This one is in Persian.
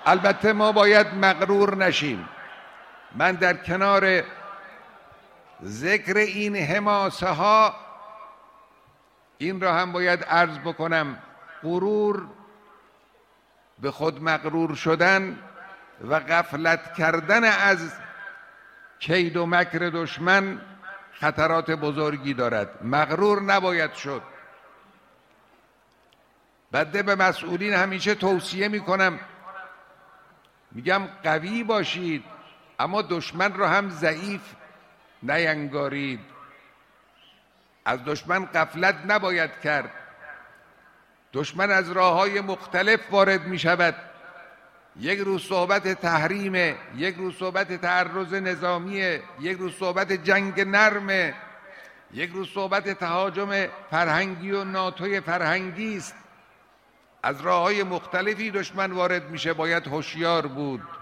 البته ما باید مغرور نشیم. من در کنار ذکر این حماسه ها این را هم باید عرض بکنم، غرور، به خود مغرور شدن و غفلت کردن از کید و مکر دشمن خطرات بزرگی دارد. مغرور نباید شد. بنده به مسئولین همیشه توصیه میکنم، میگم قوی باشید اما دشمن را هم ضعیف نینگارید. از دشمن غفلت نباید کرد. دشمن از راه‌های مختلف وارد می شود. یک روز صحبت تحریمه، یک روز صحبت تعرض نظامیه، یک روز صحبت جنگ نرمه، یک روز صحبت تهاجم فرهنگی و ناتوی فرهنگی است. از راه‌های مختلفی دشمن وارد میشه، باید هوشیار بود.